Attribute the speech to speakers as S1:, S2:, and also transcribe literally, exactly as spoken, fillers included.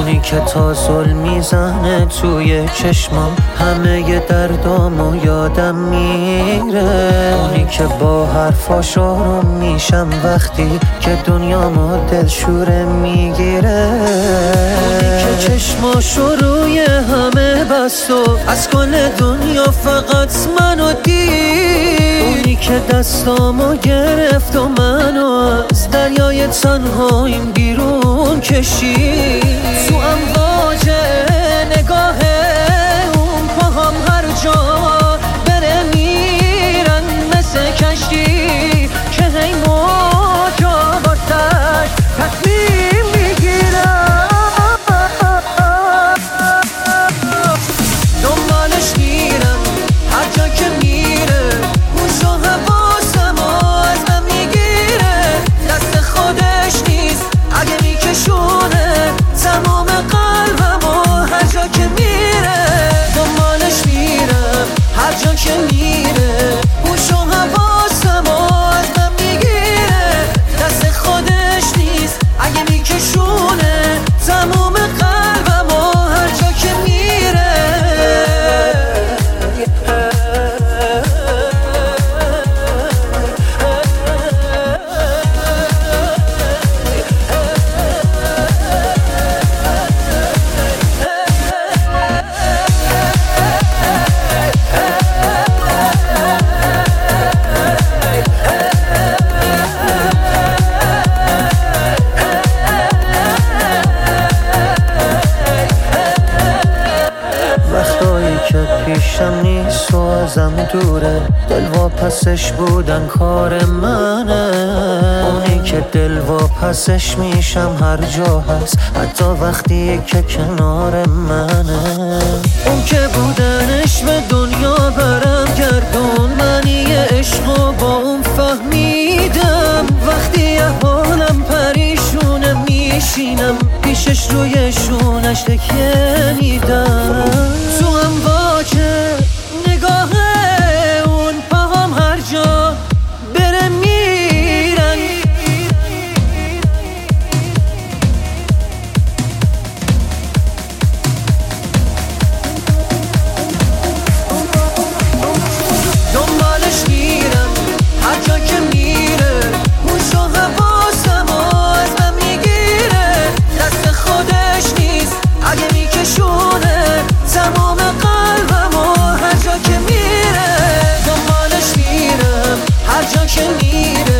S1: اونی که تا ظلم میزنه توی چشمام، همه ی دردامو یادم میره. اونی که با حرفاش آروم میشم وقتی که دنیامو دلشوره میگیره. اونی که چشماشو روی همه بست و از کل دنیا فقط منو دید. اونی که دستامو گرفت و منو از دریای تنهاییم بیرون کشید. تو امواج نگاه اون پاهم هر جا بره میرن مثل کشتی که هی موجا واسش تصمیم میگیرن. دنبالش میرم هر جا که میره، گوش و حواسم از من میگیره. دست خودش نیست اگه میکشونه تمام قلبمو هر جا که میره. دنبالش میرم هر جا که میره، گوش و حواسم از من میگیره. دست خودش نیست اگه میکشونه تمام قلبمو هر جا که میره. که پیشم نیست و ازم دوره، دل واپسش بودن کار منه. اونی که دل واپسش میشم هر جا هست، حتی وقتی که کنار منه. اون که بودنش به دنیا برم گردون، منی عشقو با اون فهمیدم. وقتی احوالم پریشونه میشینم پیشش روی شونش تکیه میدم. تو امواج نگاه اون پاهم هر جا بره میرن. دنبالش میرم هر جا که میره، گوش و حواسم از من میگیره. دست خودش نیست اگه میکشونه تمام قلبمو هر جا که میره. دنبالش میرم هر جا که میره،